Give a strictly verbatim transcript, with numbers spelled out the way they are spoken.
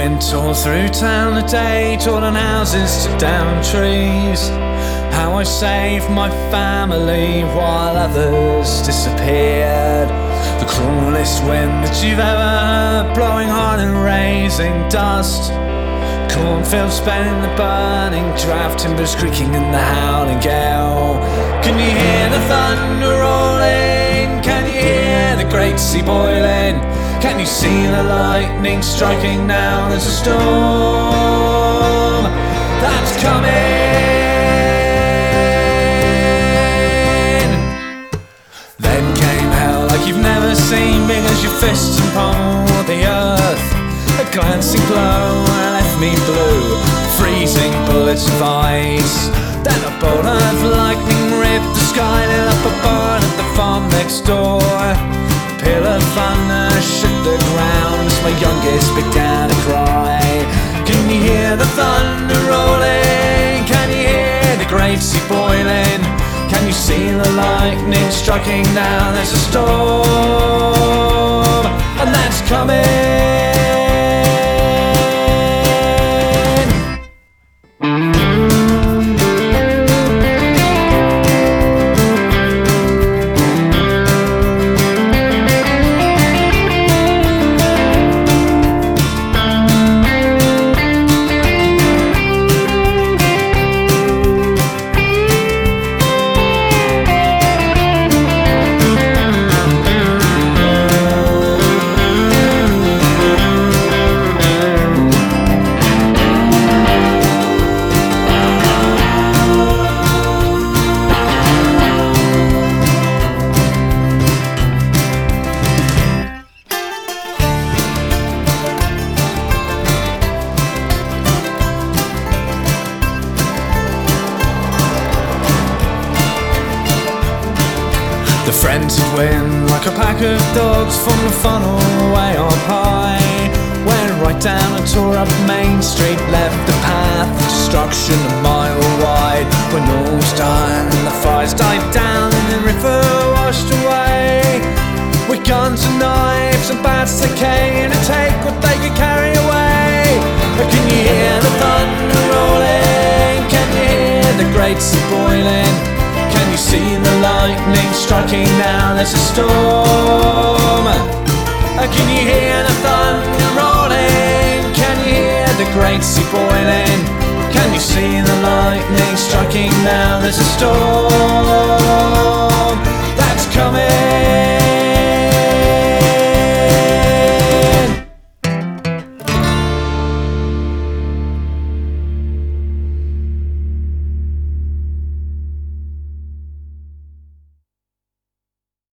wind tore through town a day, tore down houses, took down trees. How I saved my family while others disappeared. The cruelest wind that you've ever heard, blowing hard and raising dust. Cornfields spinning, the burning draft, timbers creaking in the howling gale. Can you hear the thunder rolling? Can you hear the great sea boiling? Can you see the lightning striking now? There's a storm that's coming. Then came hell like you've never seen, big as your fists and pummel the earth. A glancing blow left me blue, freezing bullets of ice. Then a bolt of lightning ripped the sky, lit up a barn at the farm next door. A peal of thunder shook the ground as my youngest began to cry. Can you hear the thunder rolling? Can you hear the great sea boiling? Can you see the lightning striking now? There's a storm, and that's coming. The frenzied wind, like a pack of dogs from the funnel way up high, went right down and tore up Main Street, left a path of destruction a mile wide. When all's done and the fires died down and the river washed away, with guns and knives and bats they came to take what they could carry away. Can you hear the thunder rolling? Can you hear the great sea boiling? Can you see the lightning striking now? There's a storm. Can you hear the thunder rolling? Can you hear the great sea boiling? Can you see the lightning striking now? There's a storm.